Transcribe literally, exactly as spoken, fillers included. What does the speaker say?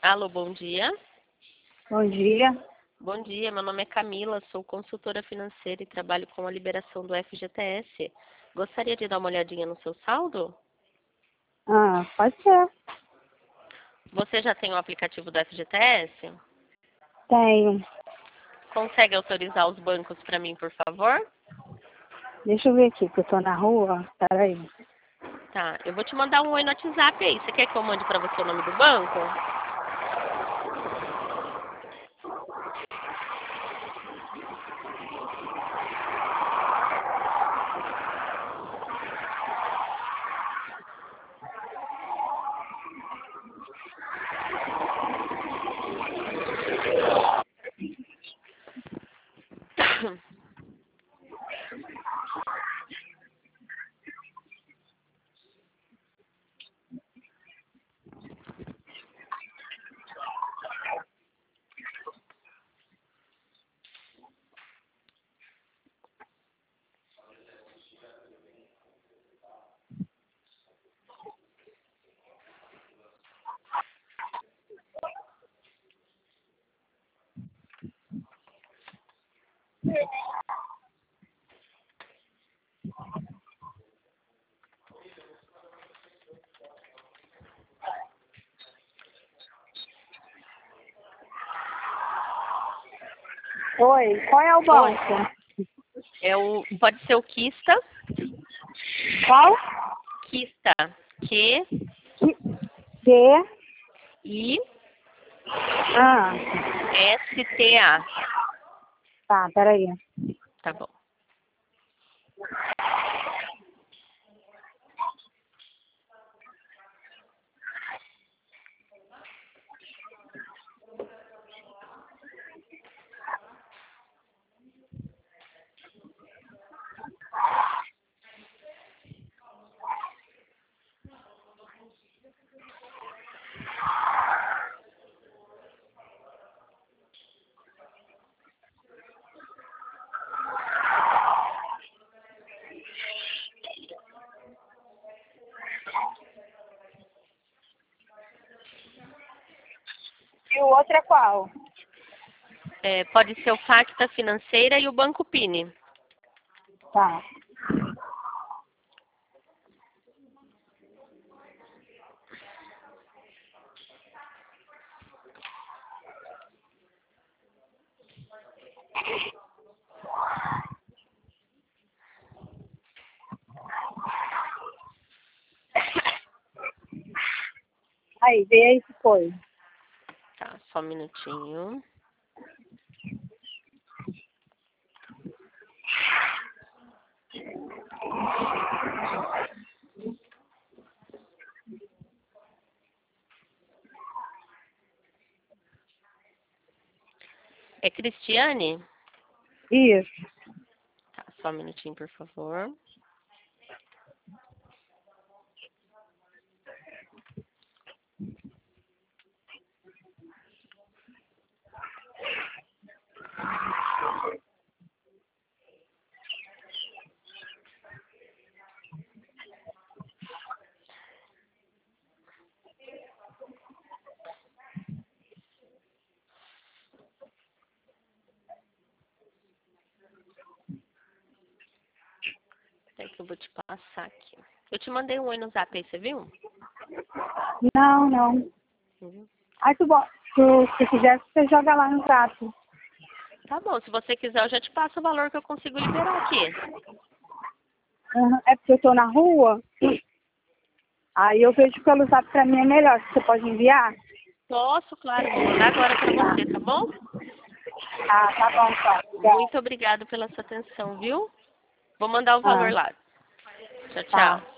Alô, bom dia. Bom dia. Bom dia, meu nome é Camila, sou consultora financeira e trabalho com a liberação do F G T S. Gostaria de dar uma olhadinha no seu saldo? Ah, pode ser. Você já tem o aplicativo do F G T S? Tenho. Consegue autorizar os bancos para mim, por favor? Deixa eu ver aqui, que eu tô na rua. Peraí. Tá, eu vou te mandar um oi no WhatsApp aí. Você quer que eu mande para você o nome do banco? Oi, qual é o banco? É o, pode ser o Kista. Qual? Kista. Q, D. I, Ah, S, T, A. tá, peraí. Tá bom. E o outro é qual? É, pode ser o Facta Financeira e o Banco Pini. Tá. Aí, vê aí se foi. Tá, só um minutinho. É Cristiane? Isso. Tá, só um minutinho, por favor. Peraí que eu vou te passar aqui. Eu te mandei um oi no zap aí, você viu? Não, não. Uhum. Aí tu, bo- tu, se quiser, você joga lá no zap. Tá bom, se você quiser eu já te passo o valor que eu consigo liberar aqui. Uhum. É porque eu tô na rua. Aí eu vejo pelo zap pra mim é melhor. Você pode enviar? Posso, claro, vou mandar agora pra você, tá bom? Ah, tá bom, então. Obrigada. Muito obrigada pela sua atenção, viu? Vou mandar o valor Ah, lá. Tchau, tá. tchau.